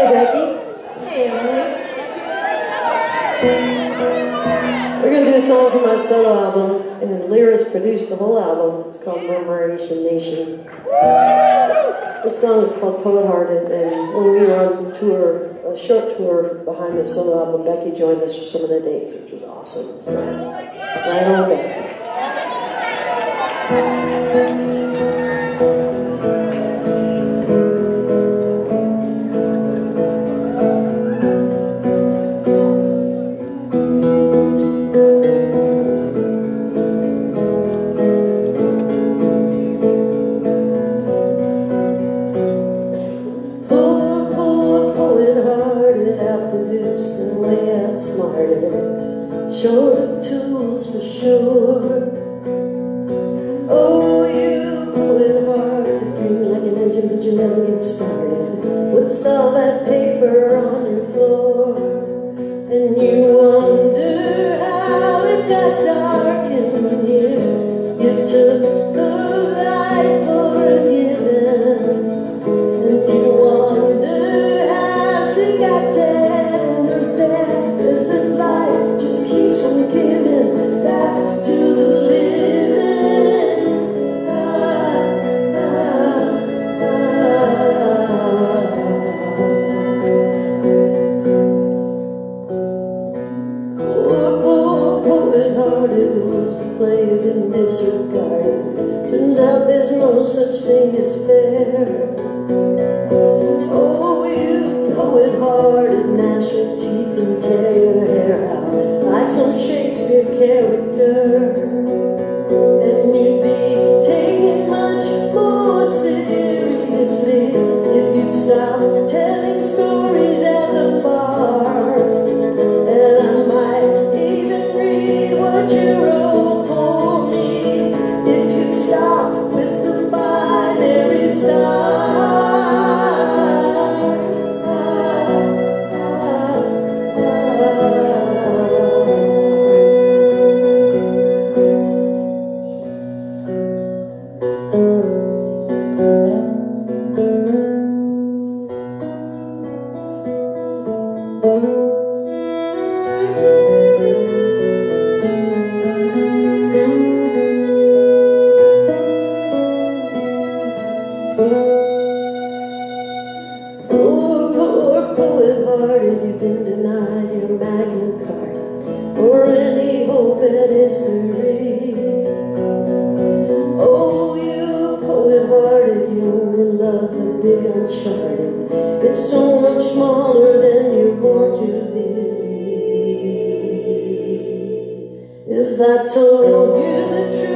Becky. Hey, Emily. We're going to do a song from my solo album, and Lyris produced the whole album. It's called Murmuration Nation. This song is called Poet Hearted, and when we were on tour, a short tour behind the solo album, Becky joined us for some of the dates, which was awesome. So, right on, Becky. Short of tools for sure. Oh, you poet heart, dream like an engine, but you never get started. What's all that paper on your floor? And you wonder how it got dark in here. You took the light for a given, and you wonder how she got dead in her bed. Is it life just keeps on giving back to the living? Poor poet-hearted who's played and disregarded. Turns out there's no such thing as fair. Oh, you poet-hearted, gnash your teeth and tear your hair out like some Shakespeare character. And you'd be taken much more seriously if you'd stop telling stories at the bar. And I might even read what you wrote for me if you'd stop with the binary star. Poor poet-hearted, you've been denied your Magna Carta or any hope at history. Oh, you poet-hearted, you only love the big uncharted. It's so much smaller than you're born to be. If I told you the truth,